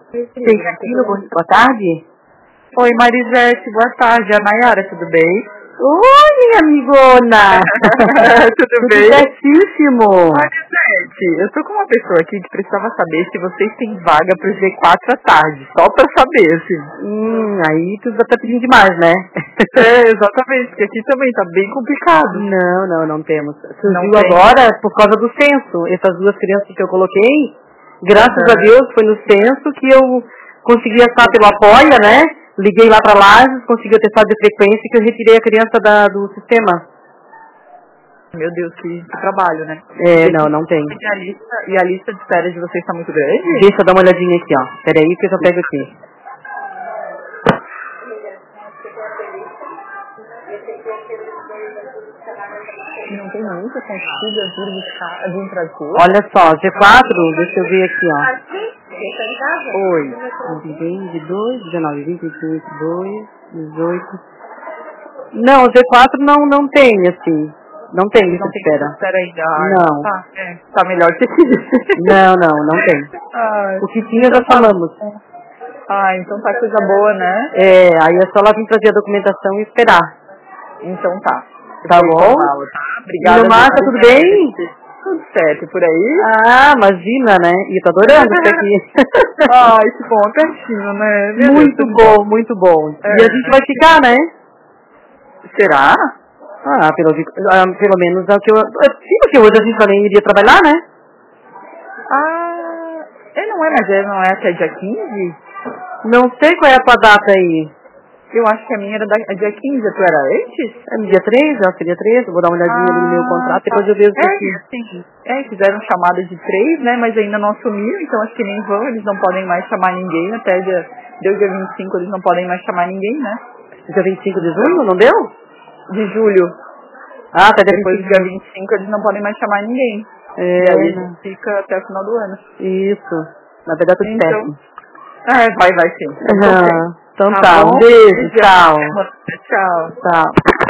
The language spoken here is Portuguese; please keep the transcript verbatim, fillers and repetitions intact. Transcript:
Cecília, boa tarde. Oi, Marisete, boa tarde. A Nayara, tudo bem? Oi, minha amigona. Tudo, Tudo bem? certíssimo. Marisete, eu tô com uma pessoa aqui que precisava saber se vocês têm vaga pro G quatro à tarde. Só pra saber, assim. Hum, aí tu já tá pedindo demais, né? É, exatamente, porque aqui também tá bem complicado. Não, não, não temos. Surgiu Não tem. agora por causa do censo. Essas duas crianças que eu coloquei, graças Uhum. a Deus, foi no censo que eu consegui achar pelo Apoia, né? Liguei lá pra Lages, consegui o atestado de frequência que eu retirei a criança da, do sistema. Meu Deus, que, que trabalho, né? É, E não, aqui- não tem. E a, lista, e a lista de espera de vocês tá muito grande? Deixa eu dar uma olhadinha aqui, ó. Peraí que eu já pego aqui. Não tem muita consiga vir buscar, vir trazer? Olha só, G quatro, deixa eu ver aqui, ó. Oi. vinte, dois, dezenove, vinte e um, vinte e dois, dezoito. Não, o G quatro não, não tem, assim. Não tem lista Não de tem lista espera. de espera ainda. Ah, Não. tá, é, tá melhor que aqui. Não, não, não tem. Ai, O que tinha então já tá falamos. bom. Ah, então tá coisa boa, né? É, aí é só lá vir trazer a documentação e esperar. Então tá. Eu Tá vou bom? informá-lo, tá? E Obrigada, no viu, Marca, tudo bem? Marisete? Tudo certo, e por aí? Ah, imagina, né? E tô adorando isso aqui. Ai, que bom, pertinho, né? Meu Muito Deus, bom, muito bom. é. E a gente vai ficar, né? Será? Ah, pelo, ah, pelo menos é o que eu... Sim, porque hoje a gente também iria trabalhar, né? Ah, é, não é, mas é, não é até dia quinze? Não sei qual é a tua data aí. Eu acho que a minha era da, é dia quinze, a tua era antes? É no dia três, eu acho que é dia três, eu vou dar uma olhadinha ali no meu contrato, tá. depois eu vejo isso É, aqui. assim, é, fizeram chamada de três, né, mas ainda não assumiram, então acho que nem vão, eles não podem mais chamar ninguém, até dia, deu dia vinte e cinco, eles não podem mais chamar ninguém, né? Dia vinte e cinco de junho, não deu? De julho, Ah, tá depois do dia dia vinte e cinco eles não podem mais chamar ninguém. É, E aí a né? gente fica até o final do ano. Isso. Na verdade, tudo Então, péssimo. é, vai, vai sim. Então, Ah, então tá tá, bom? um beijo, Beijão. tchau. Tchau. Tchau.